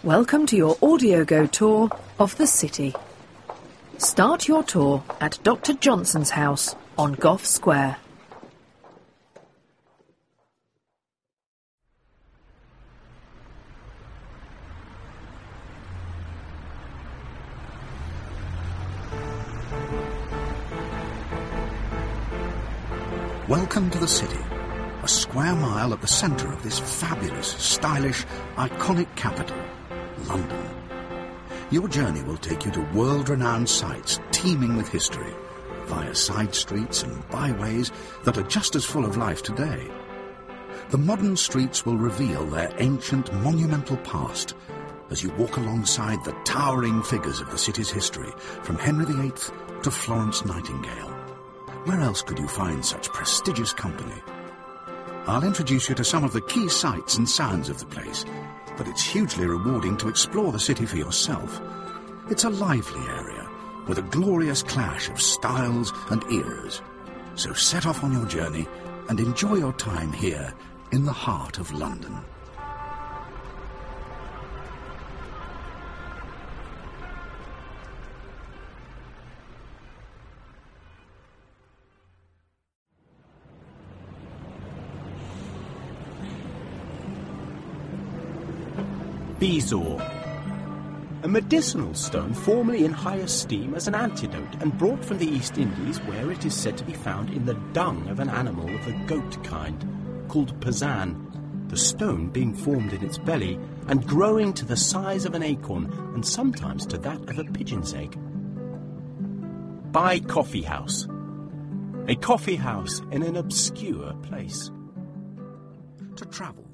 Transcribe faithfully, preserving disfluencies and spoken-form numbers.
Welcome to your AudioGo tour of the city. Start your tour at Doctor Johnson's house on Gough Square. Welcome to the city, a square mile at the centre of this fabulous, stylish, iconic capital, London. Your journey will take you to world-renowned sites teeming with history, via side streets and byways that are just as full of life today. The modern streets will reveal their ancient, monumental past as you walk alongside the towering figures of the city's history, from Henry the Eighth to Florence Nightingale. Where else could you find such prestigious company? I'll introduce you to some of the key sights and sounds of the place, but it's hugely rewarding to explore the city for yourself. It's a lively area, with a glorious clash of styles and eras. So set off on your journey and enjoy your time here in the heart of London. Bezoar, a medicinal stone formerly in high esteem as an antidote and brought from the East Indies, where it is said to be found in the dung of an animal of the goat kind, called pazan, the stone being formed in its belly and growing to the size of an acorn and sometimes to that of a pigeon's egg. By Coffee House, a coffee house in an obscure place. To travel